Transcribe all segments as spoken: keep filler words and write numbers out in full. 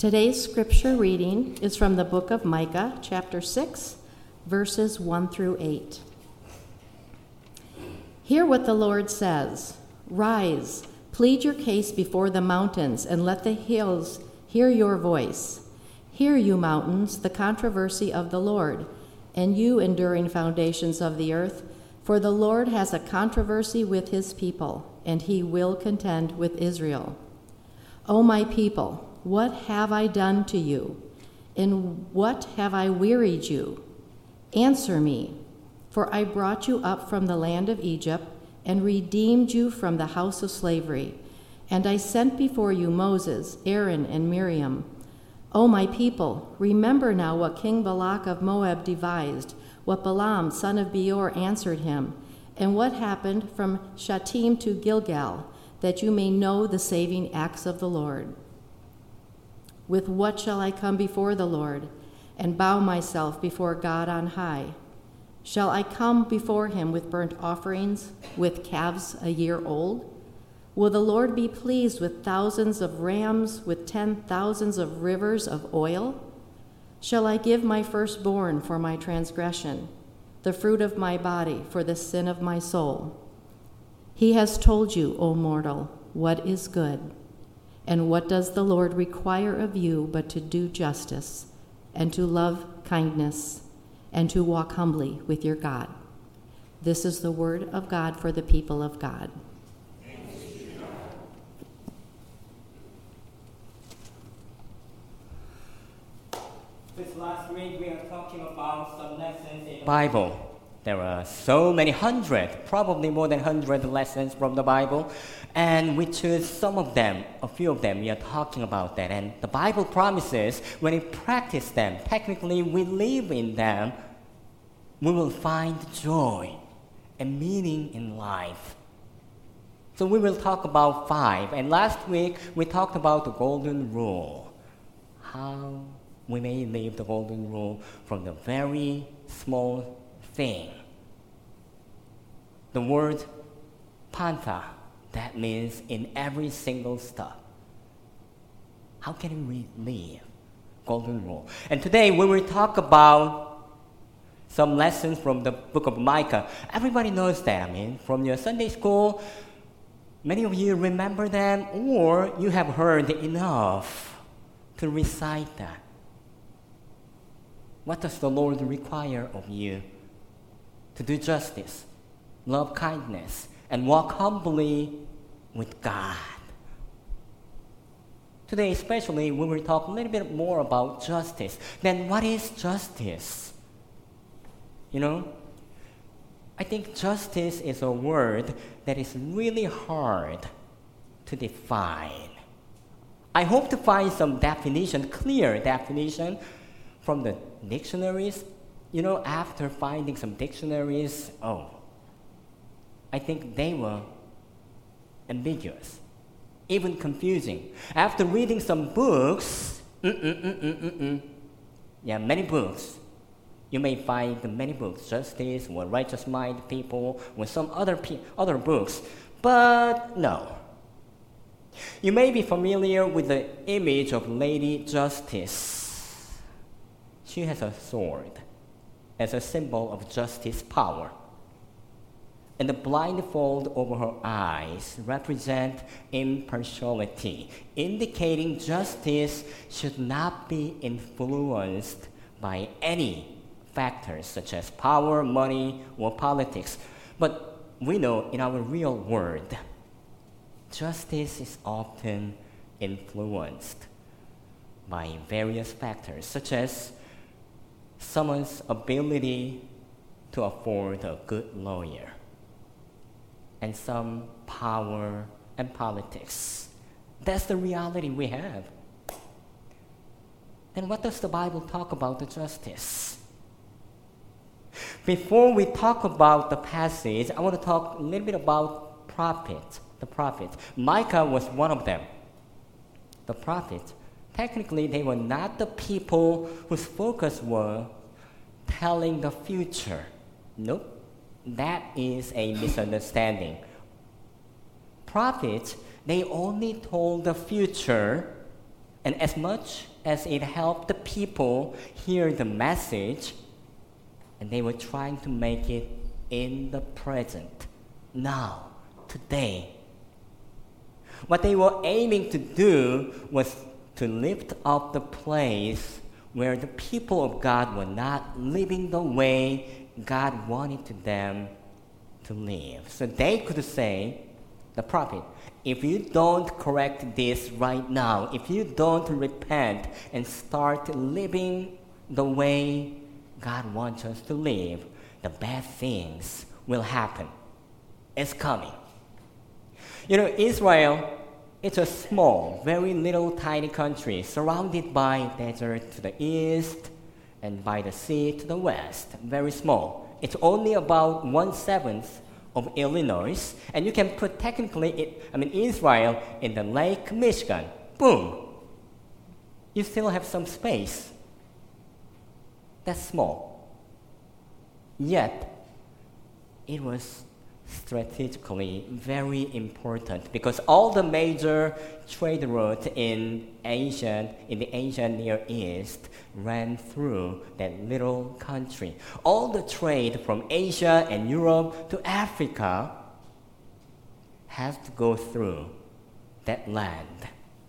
Today's scripture reading is from the book of Micah, chapter six, verses one through eight. Hear what the Lord says. Rise, plead your case before the mountains, and let the hills hear your voice. Hear, you mountains, the controversy of the Lord, and you enduring foundations of the earth, for the Lord has a controversy with his people, and he will contend with Israel. O my people, what have I done to you? In what have I wearied you? Answer me, for I brought you up from the land of Egypt and redeemed you from the house of slavery. And I sent before you Moses, Aaron, and Miriam. O my people, remember now what King Balak of Moab devised, what Balaam, son of Beor, answered him, and what happened from Shittim to Gilgal, that you may know the saving acts of the Lord. With what shall I come before the Lord and bow myself before God on high? Shall I come before him with burnt offerings, with calves a year old? Will the Lord be pleased with thousands of rams, with ten thousands of rivers of oil? Shall I give my firstborn for my transgression, the fruit of my body for the sin of my soul? He has told you, O mortal, what is good. And what does the Lord require of you but to do justice, and to love kindness, and to walk humbly with your God? This is the word of God for the people of God. This last week we are talking about some lessons in the Bible. There are so many hundred, probably more than hundred lessons from the Bible, and we choose some of them, a few of them. We are talking about that, and the Bible promises when we practice them, technically we live in them, we will find joy and meaning in life. So we will talk about five, and last week we talked about the golden rule, how we may live the golden rule from the very small thing. The word pantha, that means in every single step. How can we live golden rule? And today we will talk about some lessons from the book of Micah. Everybody knows that, I mean, from your Sunday school, many of you remember them, or you have heard enough to recite that. What does the Lord require of you? To do justice, love kindness, and walk humbly with God. Today especially, we will talk a little bit more about justice. Then what is justice? You know, I think justice is a word that is really hard to define. I hope to find some definition, clear definition from the dictionaries. You know, after finding some dictionaries, oh, I think they were ambiguous, even confusing. After reading some books, mm-mm-mm-mm-mm, yeah, many books, you may find many books, Justice or Righteous Mind People, or some other pe- other books, but no. You may be familiar with the image of Lady Justice. She has a sword as a symbol of justice power. And the blindfold over her eyes represent impartiality, indicating justice should not be influenced by any factors such as power, money, or politics. But we know in our real world, justice is often influenced by various factors such as someone's ability to afford a good lawyer, and some power and politics. That's the reality we have. Then what does the Bible talk about the justice? Before we talk about the passage, I want to talk a little bit about prophet, the prophet. Micah was one of them. The prophet. Technically, they were not the people whose focus were telling the future. Nope, that is a misunderstanding. Prophets, they only told the future And as much as it helped the people hear the message, and they were trying to make it in the present, now, today. What they were aiming to do was to lift up the place where the people of God were not living the way God wanted to them to live. So they could say, the prophet, if you don't correct this right now, if you don't repent and start living the way God wants us to live, the bad things will happen. It's coming. You know, Israel, it's a small, very little tiny country surrounded by desert to the east and by the sea to the west. Very small. It's only about one-seventh of Illinois, and you can put technically, it, I mean, Israel in the Lake Michigan. Boom. You still have some space. That's small. Yet, it was strategically very important because all the major trade routes in Asia, in the Asian Near East, ran through that little country. All the trade from Asia and Europe to Africa has to go through that land.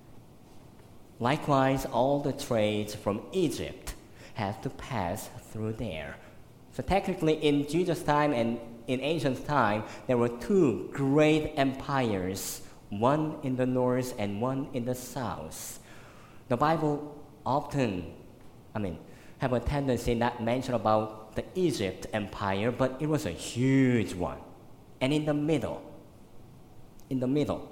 Likewise, all the trades from Egypt have to pass through there. So technically, in Jesus' time and in ancient time, there were two great empires, one in the north and one in the south. The Bible often, I mean, have a tendency not mention about the Egypt empire, but it was a huge one. And in the middle, in the middle,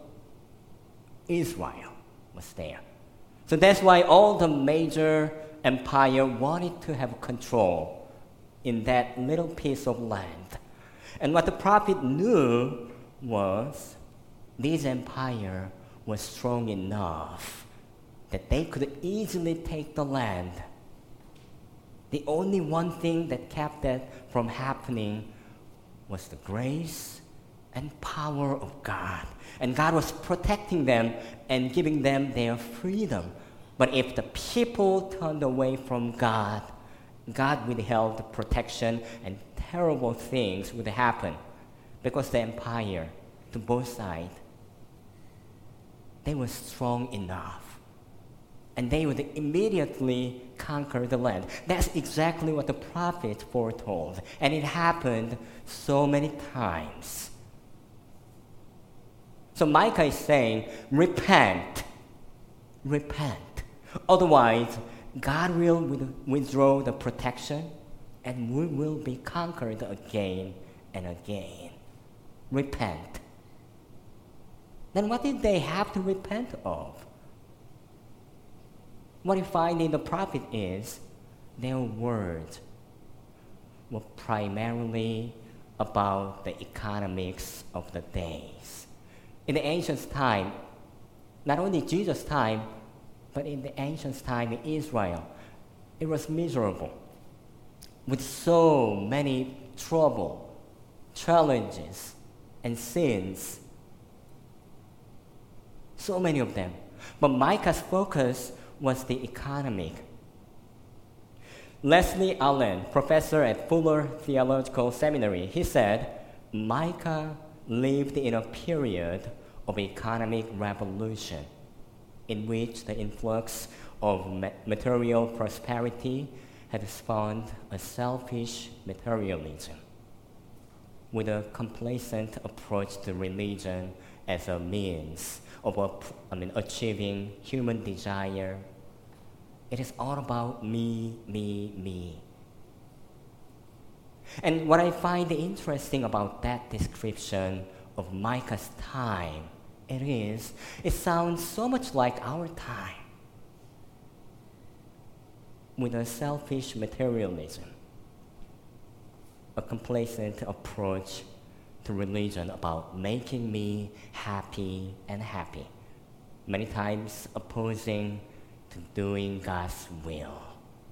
Israel was there. So that's why all the major empire wanted to have control in that little piece of land. And what the prophet knew was this empire was strong enough that they could easily take the land. The only one thing that kept that from happening was the grace and power of God. And God was protecting them and giving them their freedom. But if the people turned away from God, God withheld the protection and terrible things would happen because the empire, to both sides, they were strong enough. And they would immediately conquer the land. That's exactly what the prophet foretold. And it happened so many times. So Micah is saying, repent, repent. Otherwise, God will withdraw the protection and we will be conquered again and again. Repent. Then what did they have to repent of? What you find in the prophet is their words were primarily about the economics of the days. In the ancient time, not only Jesus' time, but in the ancient time in Israel, it was miserable with so many trouble, challenges, and sins. So many of them. But Micah's focus was the economic. Leslie Allen, professor at Fuller Theological Seminary, he said, Micah lived in a period of economic revolution in which the influx of ma- material prosperity had spawned a selfish materialism with a complacent approach to religion as a means of a, I mean, achieving human desire. It is all about me, me, me. And what I find interesting about that description of Micah's time, it is, it sounds so much like our time, with a selfish materialism, a complacent approach to religion about making me happy and happy, many times opposing to doing God's will.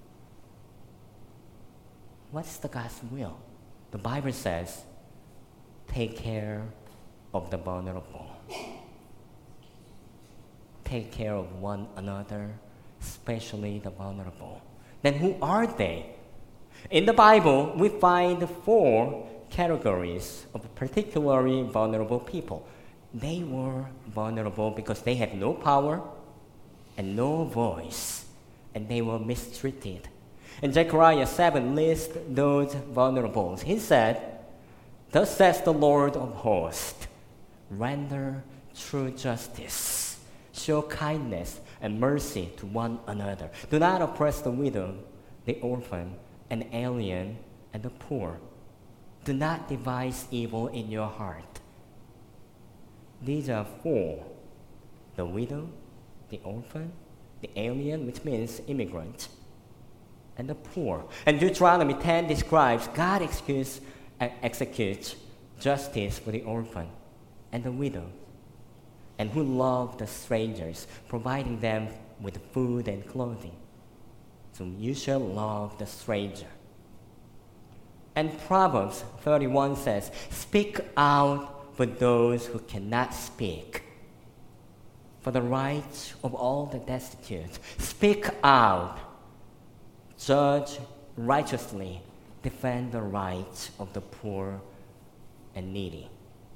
What's the God's will? The Bible says, take care of the vulnerable. Take care of one another especially the vulnerable. Then who are they? In the Bible, we find four categories of particularly vulnerable people. They were vulnerable because they had no power and no voice, and they were mistreated. And Zechariah seven lists those vulnerables. He said, "Thus says the Lord of hosts, render true justice, show kindness and mercy to one another. Do not oppress the widow, the orphan, and alien, and the poor. Do not devise evil in your heart." These are four: the widow, the orphan, the alien, which means immigrant, and the poor. And Deuteronomy ten describes God executes, uh, executes justice for the orphan and the widow, and who love the strangers, providing them with food and clothing. So you shall love the stranger. And Proverbs thirty-one says, "Speak out for those who cannot speak, for the rights of all the destitute. Speak out, judge righteously, defend the rights of the poor and needy."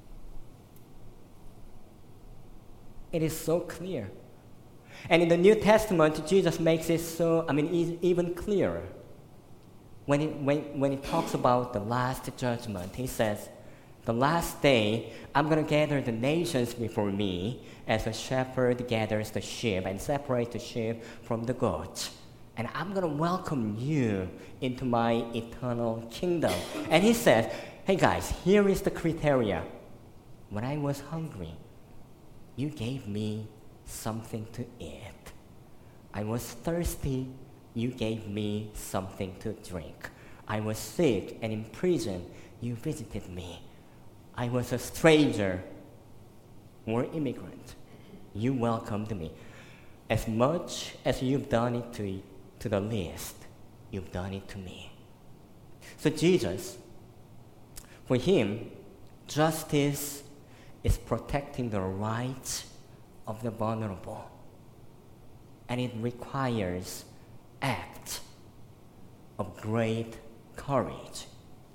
It is so clear. And in the New Testament, Jesus makes it so, I mean, e- even clearer. When it, when, when he talks about the last judgment, he says, "The last day, I'm going to gather the nations before me as a shepherd gathers the sheep and separates the sheep from the goats. And I'm going to welcome you into my eternal kingdom." And he says, "Hey guys, here is the criteria. When I was hungry, you gave me something to eat. I was thirsty, you gave me something to drink. I was sick and in prison, you visited me. I was a stranger or immigrant, you welcomed me. As much as you've done it to, to the least, you've done it to me." So Jesus, for him, justice is protecting the rights of the vulnerable. And it requires acts of great courage.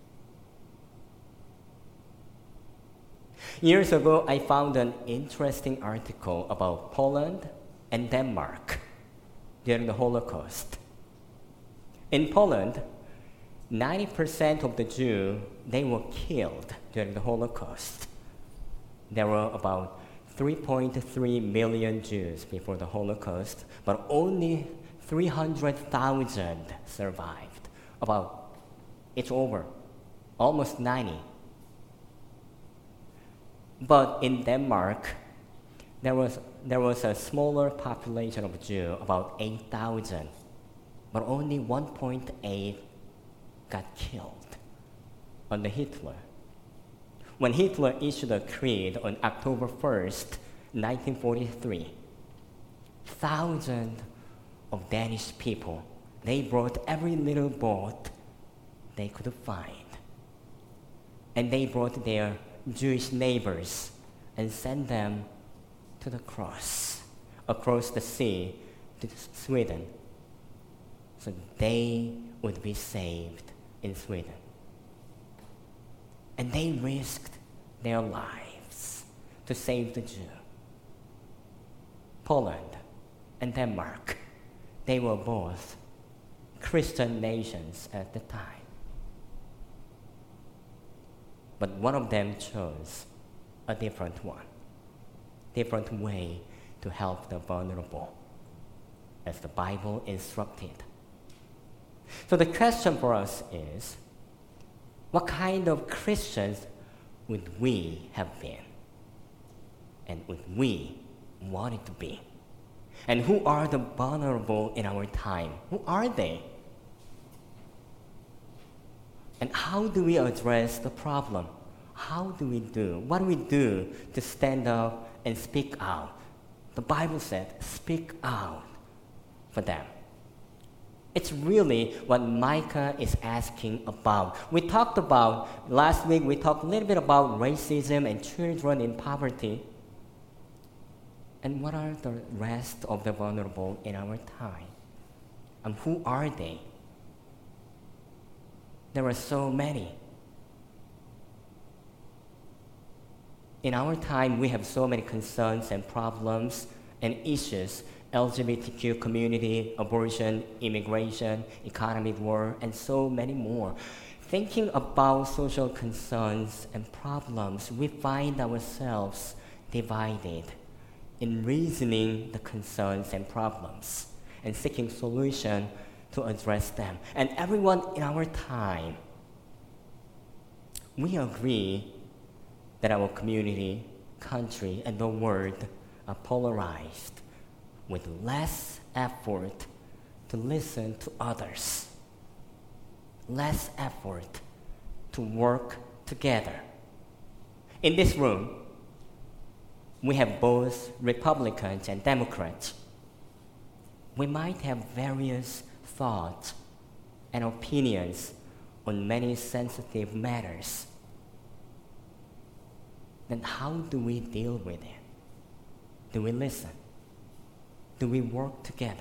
Years ago, I found an interesting article about Poland and Denmark during the Holocaust. In Poland, ninety percent of the Jews, they were killed during the Holocaust. There were about three point three million Jews before the Holocaust, but only three hundred thousand survived. About, it's over, almost ninety. But in Denmark, there was, there was a smaller population of Jews, about eight thousand, but only one point eight got killed under Hitler. When Hitler issued a creed on October first, nineteen forty-three, thousands of Danish people, they brought every little boat they could find. And they brought their Jewish neighbors and sent them to the cross, across the sea to Sweden, so they would be saved in Sweden. And they risked their lives to save the Jew. Poland and Denmark, they were both Christian nations at the time. But one of them chose a different one, different way to help the vulnerable, as the Bible instructed. So the question for us is, what kind of Christians would we have been? And would we want it to be? And who are the vulnerable in our time? Who are they? And how do we address the problem? How do we do? What do we do to stand up and speak out? The Bible said, speak out for them. It's really what Micah is asking about. We talked about, last week we talked a little bit about racism and children in poverty. And what are the rest of the vulnerable in our time? And who are they? There are so many. In our time, we have so many concerns and problems and issues: L G B T Q community, abortion, immigration, economic war, and so many more. Thinking about social concerns and problems, we find ourselves divided in reasoning the concerns and problems and seeking solution to address them. And everyone in our time, we agree that our community, country, and the world are polarized, with less effort to listen to others, less effort to work together. In this room, we have both Republicans and Democrats. We might have various thoughts and opinions on many sensitive matters. Then how do we deal with it? Do we listen? Do we work together?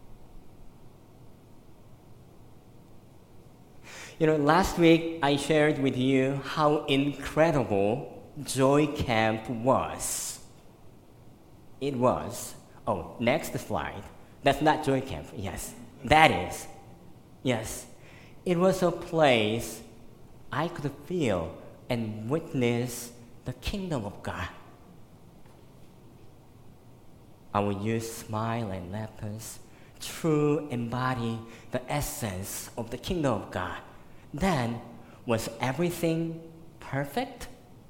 You know, last week I shared with you how incredible Joy Camp was. It was. Oh, next slide. That's not Joy Camp. Yes, that is. Yes. It was a place I could feel and witness the kingdom of God. Our youth smile and laughter truly embody the essence of the kingdom of God. Then, was everything perfect?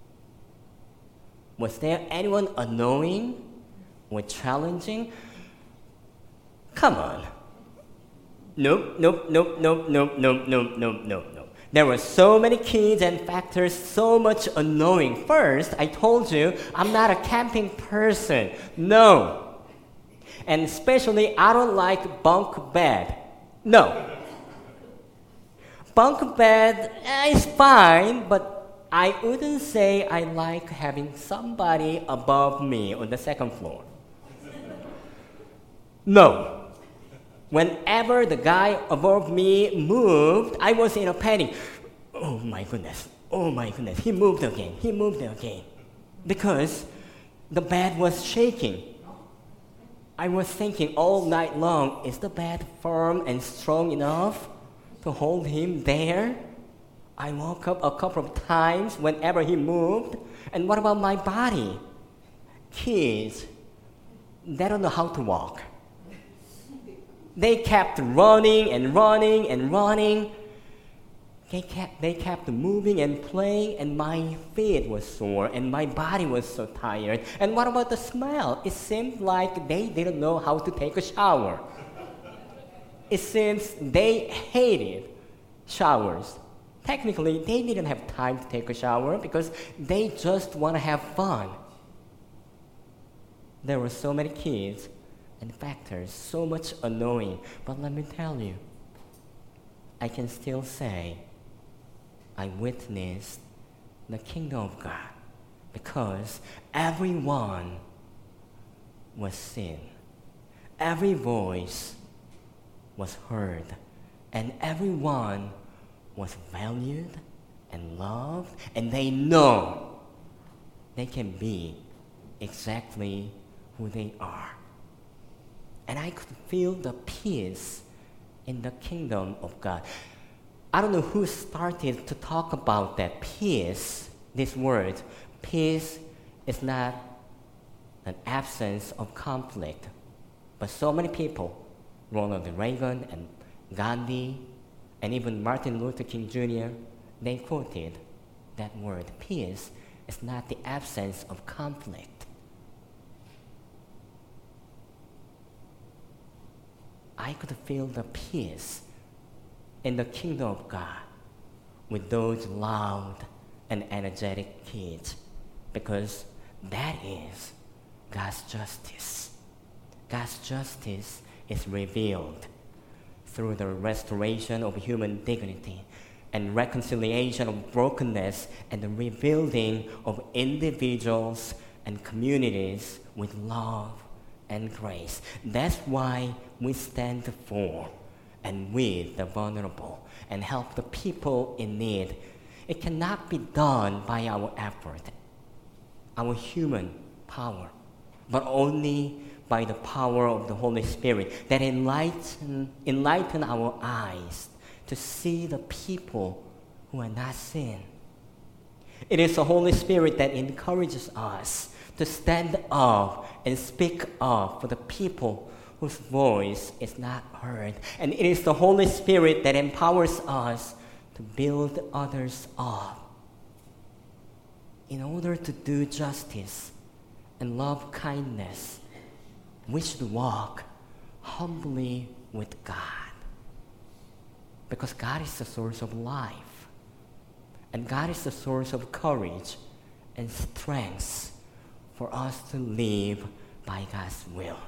Was there anyone annoying or challenging? Come on. Nope, nope, nope, nope, nope, nope, nope, nope, nope, nope. There were so many kids and factors, so much annoying. First, I told you, I'm not a camping person. No. And especially, I don't like bunk bed. No. Bunk bed is fine, but I wouldn't say I like having somebody above me on the second floor. No. Whenever the guy above me moved, I was in a panic. Oh my goodness, oh my goodness, he moved again, he moved again. Because the bed was shaking. I was thinking all night long, is the bed firm and strong enough to hold him there? I woke up a couple of times whenever he moved. And what about my body? Kids, they don't know how to walk. They kept running and running and running. They kept, they kept moving and playing, and my feet were sore, and my body was so tired. And what about the smell? It seemed like they didn't know how to take a shower. It seems they hated showers. Technically, they didn't have time to take a shower because they just want to have fun. There were so many kids and factors, so much annoying. But let me tell you, I can still say I witnessed the kingdom of God because everyone was seen. Every voice was heard, and everyone was valued and loved, and they know they can be exactly who they are. And I could feel the peace in the kingdom of God. I don't know who started to talk about that peace, this word. Peace is not an absence of conflict, but so many people, Ronald Reagan and Gandhi, and even Martin Luther King Junior, they quoted that word. Peace is not the absence of conflict. I could feel the peace in the kingdom of God with those loud and energetic kids, because that is God's justice. God's justice is revealed through the restoration of human dignity and reconciliation of brokenness and the rebuilding of individuals and communities with love and grace. That's why we stand for and with the vulnerable and help the people in need. It cannot be done by our effort, our human power, but only by the power of the Holy Spirit that enlighten, enlighten our eyes to see the people who are not seen. It is the Holy Spirit that encourages us to stand up and speak up for the people whose voice is not heard. And it is the Holy Spirit that empowers us to build others up in order to do justice and love kindness. We should walk humbly with God, because God is the source of life, and God is the source of courage and strength for us to live by God's will.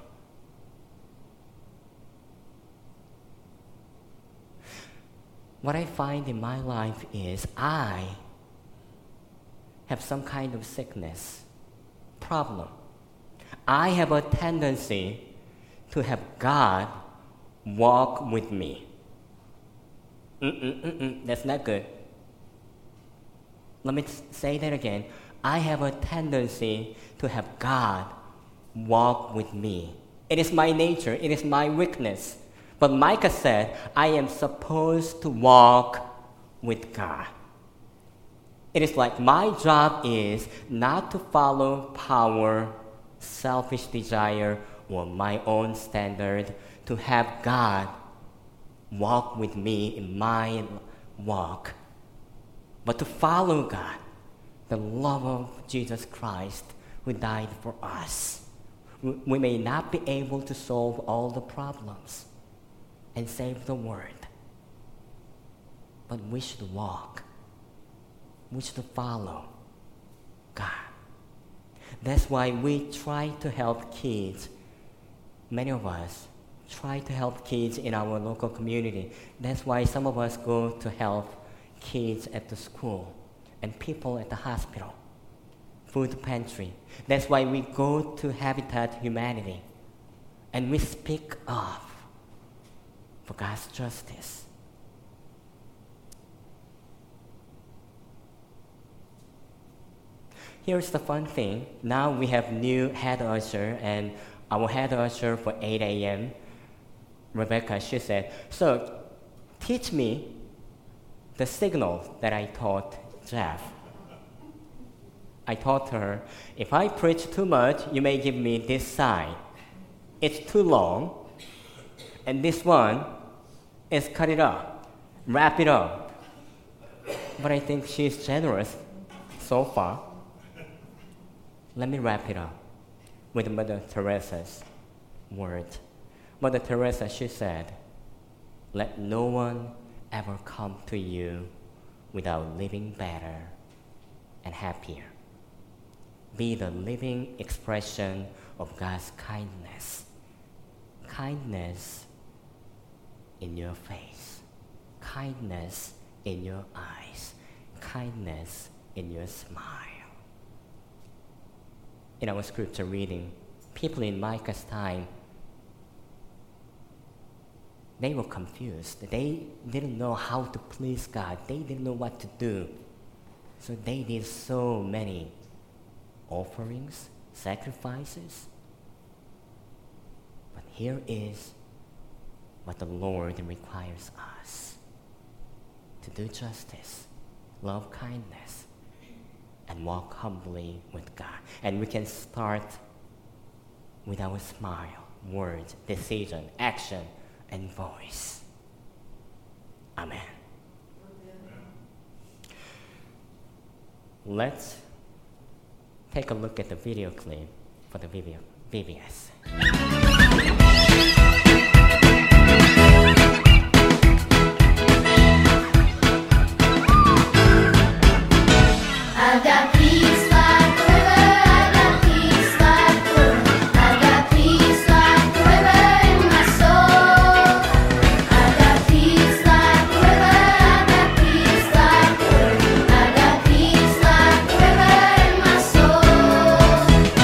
What I find in my life is I have some kind of sickness, problem. I have a tendency to have God walk with me. Mm-mm-mm-mm, that's not good. Let me t- say that again. I have a tendency to have God walk with me. It is my nature. It is my weakness. But Micah said, I am supposed to walk with God. It is like my job is not to follow power, selfish desire, or my own standard, to have God walk with me in my walk, but to follow God, the love of Jesus Christ who died for us. We may not be able to solve all the problems and save the world, but we should walk, we should follow God. That's why we try to help kids. Many of us try to help kids in our local community. That's why some of us go to help kids at the school and people at the hospital, food pantry. That's why we go to Habitat Humanity and we speak up for God's justice. Here's the fun thing. Now we have new head usher, and our head usher for eight a.m., Rebecca, she said, so teach me the signal that I taught Jeff. I taught her, if I preach too much, you may give me this sign. It's too long, and this one is cut it up, wrap it up. But I think she's generous so far. Let me wrap it up with Mother Teresa's words. Mother Teresa, she said, let no one ever come to you without living better and happier. Be the living expression of God's kindness. Kindness in your face. Kindness in your eyes. Kindness in your smile. In our scripture reading, people in Micah's time, they were confused. They didn't know how to please God. They didn't know what to do. So they did so many offerings, sacrifices. But here is what the Lord requires us: to do justice, love kindness, and walk humbly with God. And we can start with our smile, words, decision, action, and voice. Amen. Let's take a look at the video clip for the video, V B S. I've got peace like a river, I've got peace like a river, I've got peace like a river in my soul. I've got peace like a river, I've got peace like a river, I've got peace like a river in my soul.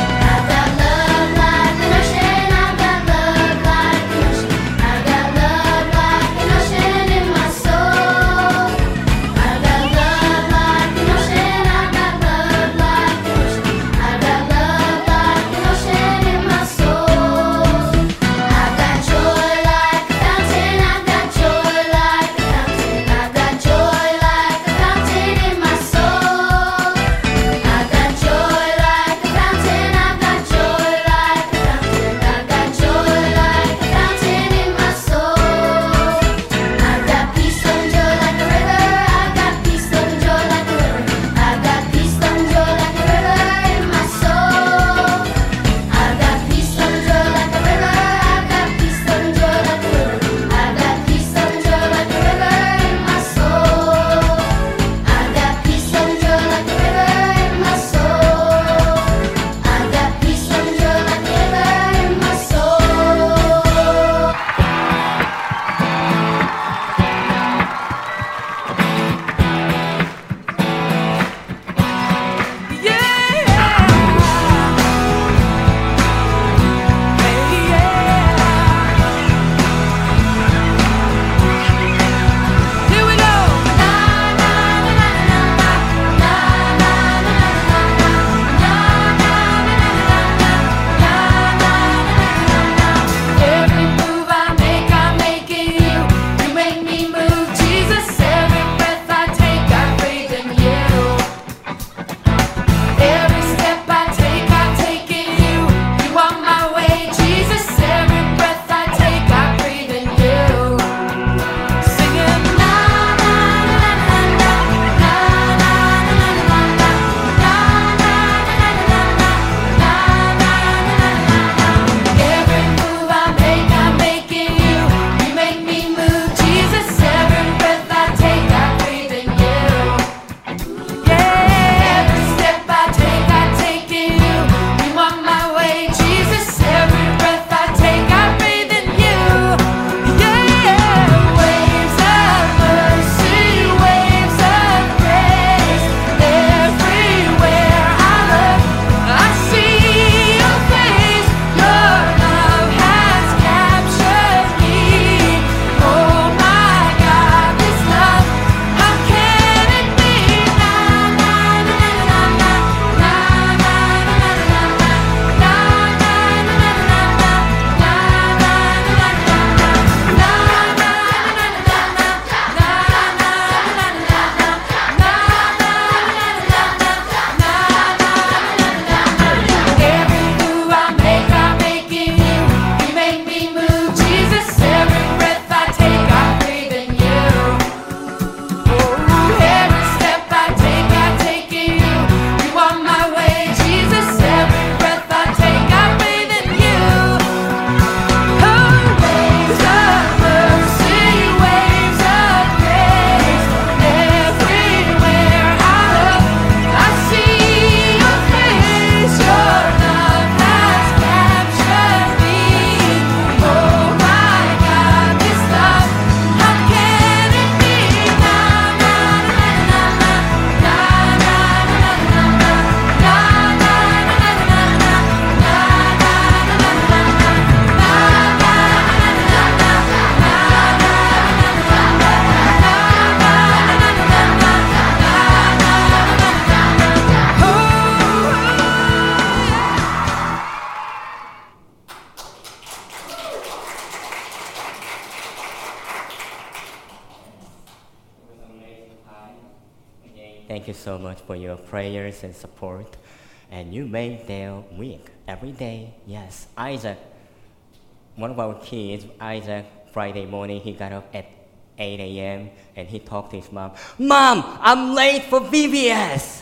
thank you so much for your prayers and support. And you made their week every day. Yes, Isaac, one of our kids, Isaac, Friday morning, he got up at eight a.m. and he talked to his mom, Mom, I'm late for V B S.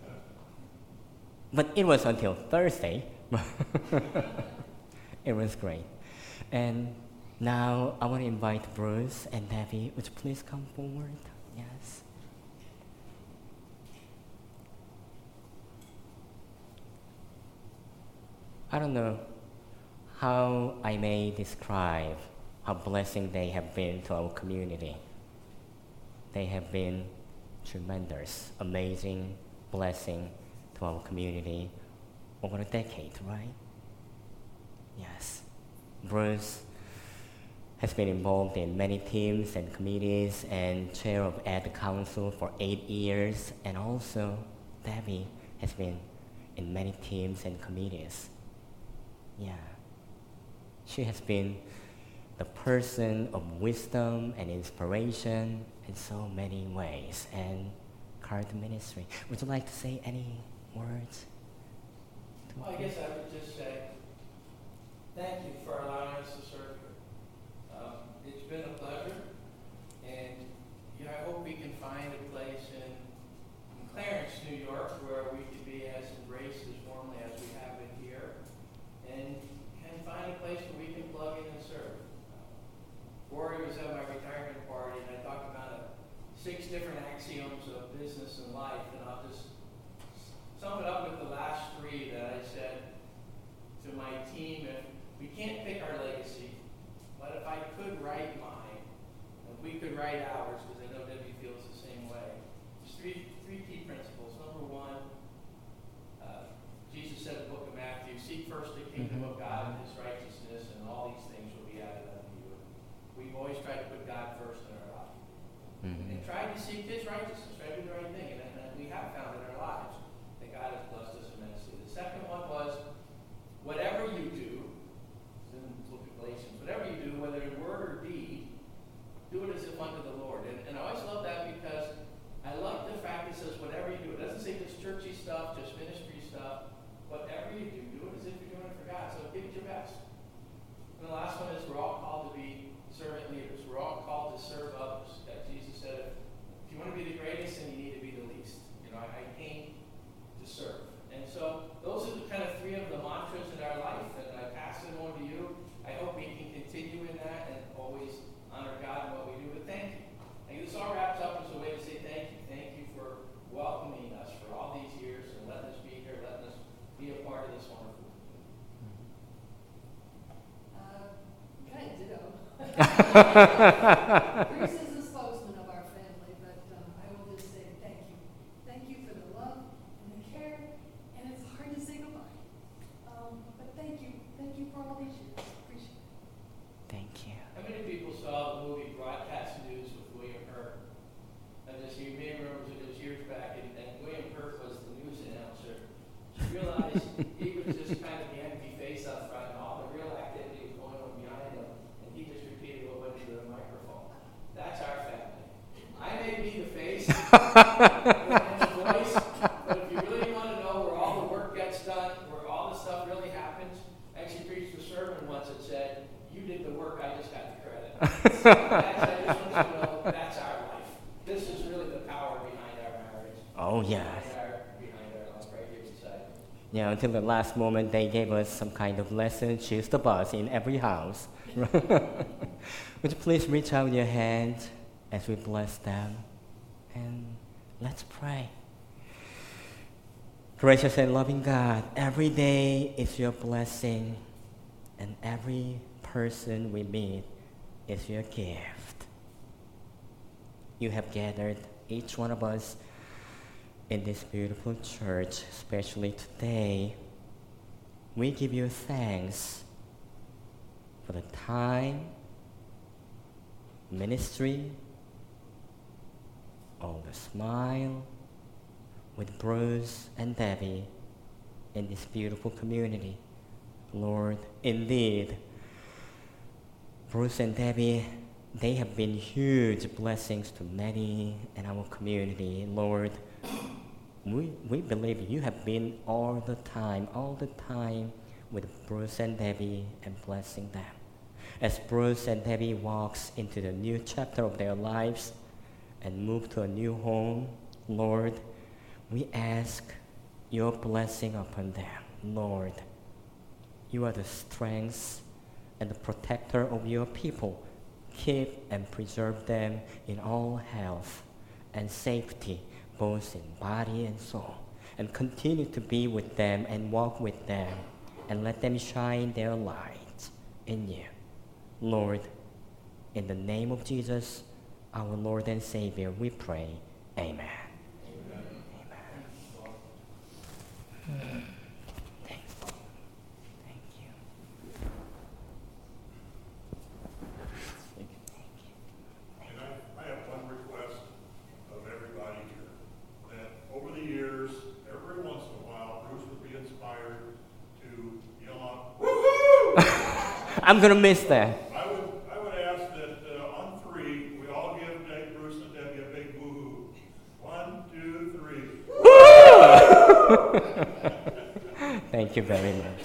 But it was until Thursday. It was great. And now I want to invite Bruce and Debbie. Would you please come forward? Yes. I don't know how I may describe how blessing they have been to our community. They have been tremendous, amazing blessing to our community over a decade, right? Yes. Bruce has been involved in many teams and committees and chair of Ed Council for eight years, and also Debbie has been in many teams and committees. Yeah. She has been the person of wisdom and inspiration in so many ways. And card ministry. Would you like to say any words? Well, I guess I would just say thank you for allowing us to serve you. Um, it's been a pleasure, and you know, I hope we can find a place in, in Clarence, New York, where we could be as embraced as warmly as we have been here, and can find a place where we can plug in and serve. Rory was at my retirement party, and I talked about uh, six different axioms of business and life, and I'll just sum it up with the last three that I said to my team. If we can't pick our legacy, but if I could write mine, if we could write ours, because I know Debbie feels the same way, there's three, three key principles. Number one, uh, Jesus said in the book of Matthew, seek first the kingdom of God and his righteousness, and all these things will be added unto you. We've always tried to put God first in our life. Mm-hmm. And tried to seek his righteousness, try to do the right thing, and, and we have found in our lives that God has blessed us immensely. The second one was, whatever you do, in the book of Galatians, whatever you do, whether in word or deed, do it as if unto the Lord. And, and I always love that because I love the fact it says whatever you do. It doesn't say just churchy stuff, just ministry stuff. Whatever you do, do it as if you're doing it for God. So give it your best. And the last one is we're all called to be servant leaders. We're all called to serve others. That Jesus said, if you want to be the greatest, then you need to be the least. You know, I, I came to serve. And so those are the kind of three of the mantras in our life, and I pass it on to you. I hope we can continue in that and always honor God in what we do. But thank you. I think this all wraps up as a way to say thank you. Thank you for welcoming us for all these years and letting us be here, letting us be a part of this wonderful community. Uh, kind of ditto. Bruce is the spokesman of our family, but um, I will just say thank you. Thank you for the love and the care, and it's hard to say goodbye. Um, but thank you. Thank you for all these years. Appreciate it. Thank you. How many people saw the movie Broadcast News with William Hurt? I just, you may remember it was years back, and, and William Hurt was the news announcer. You realize he was just kind of the empty face up front, and all the real activity was going on behind him, and he just repeated what went into the microphone. That's our family. I may be the face and the voice, but if you really want to know where all the work gets done, where all the stuff really happens, I actually preached a sermon once that said, you did the work, I just got the credit. So that's, I just want you to know that's our life. This is really the power behind our marriage. Oh, yes. Behind our, behind our life, right here beside. Yeah, until the last moment, they gave us some kind of lesson. Choose the bus in every house. Would you please reach out your hand as we bless them? And let's pray. Gracious and loving God, every day is your blessing, and every person we meet is your gift. You have gathered each one of us in this beautiful church, especially today. We give you thanks for the time, ministry, all the smile with Bruce and Debbie in this beautiful community. Lord, indeed, Bruce and Debbie, they have been huge blessings to many in our community. Lord, we, we believe you have been all the time, all the time with Bruce and Debbie and blessing them. As Bruce and Debbie walks into the new chapter of their lives and move to a new home, Lord, we ask your blessing upon them. Lord, you are the strength and the protector of your people. Keep and preserve them in all health and safety, both in body and soul. And continue to be with them and walk with them, and let them shine their light in you. Lord, in the name of Jesus, our Lord and Savior, we pray. Amen. Amen. Amen. Thanks. Thank you. Thank you. And I, I have one request of everybody here, that over the years, every once in a while, Bruce would be inspired to yell out, "Woohoo!" I'm going to miss that. I would, I would ask that uh, on three, we all give Dave, Bruce and Debbie a big woohoo. One, two, three. Thank you very much.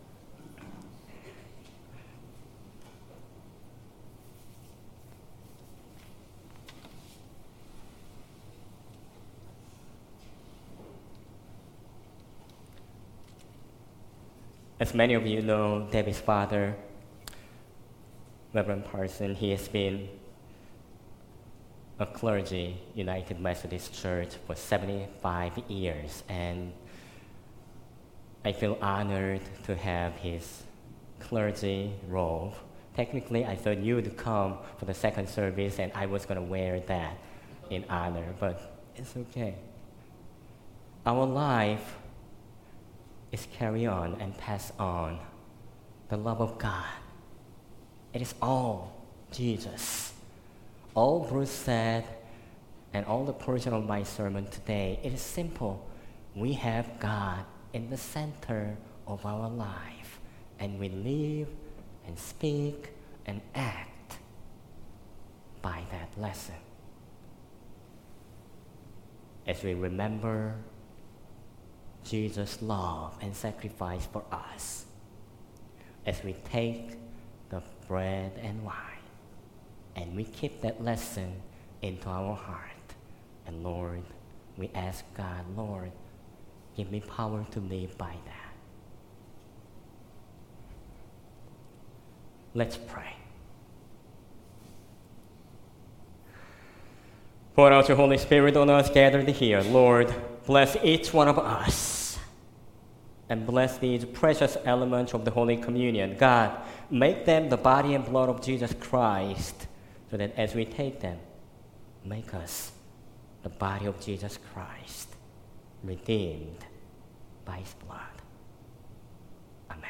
As many of you know, Debbie's father, Reverend Parson, he has been a clergy, United Methodist Church, for seventy-five years, and I feel honored to have his clergy robe. Technically, I thought you would come for the second service, and I was going to wear that in honor, but it's okay. Our life is carry on and pass on the love of God. It is all Jesus. All Bruce said, and all the portion of my sermon today, it is simple. We have God in the center of our life, and we live and speak and act by that lesson. As we remember Jesus' love and sacrifice for us, as we take the bread and wine, and we keep that lesson into our heart. And Lord, we ask God, Lord, give me power to live by that. Let's pray. Pour out your Holy Spirit on us gathered here. Lord, bless each one of us, and bless these precious elements of the Holy Communion. God, make them the body and blood of Jesus Christ, so that as we take them, make us the body of Jesus Christ, redeemed by his blood. Amen.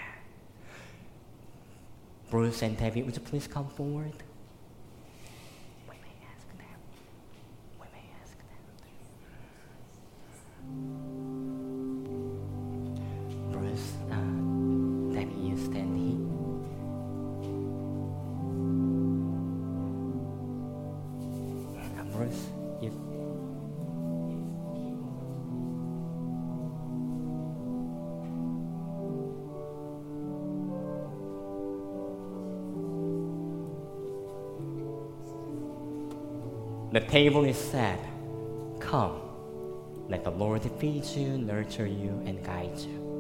Bruce and Debbie, would you please come forward? We may ask them. We may ask them. Bruce, uh, Debbie, you stand here. Uh, Bruce, you. The table is set. Come, let the Lord feed you, nurture you, and guide you.